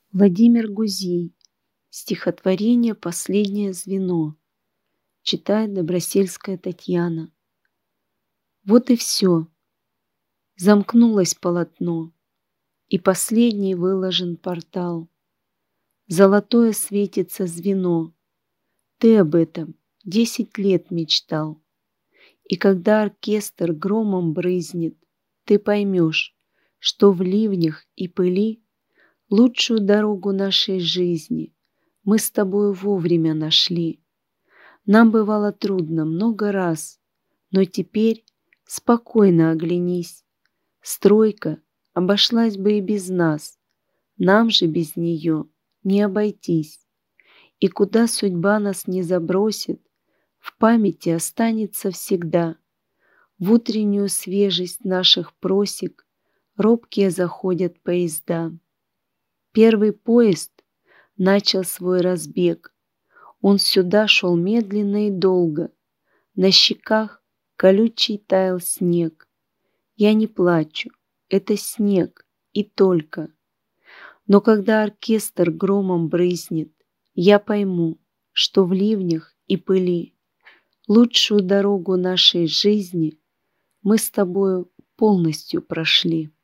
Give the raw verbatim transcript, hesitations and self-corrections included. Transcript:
Владимир Гузей. Стихотворение «Последнее звено». Читает Добросельская Татьяна. Вот и все. Замкнулось полотно, и последний выложен портал. Золотое светится звено. Ты об этом десять лет мечтал. И когда оркестр громом брызнет, ты поймешь, что в ливнях и пыли лучшую дорогу нашей жизни мы с тобою вовремя нашли. Нам бывало трудно много раз, но теперь спокойно оглянись. Стройка обошлась бы и без нас, нам же без нее не обойтись. И куда судьба нас не забросит, в памяти останется всегда. В утреннюю свежесть наших просек робкие заходят поезда. Первый поезд начал свой разбег. Он сюда шел медленно и долго. На щеках колючий таял снег. Я не плачу, это снег и только. Но когда оркестр громом брызнет, я пойму, что в ливнях и пыли лучшую дорогу нашей жизни мы с тобою полностью прошли.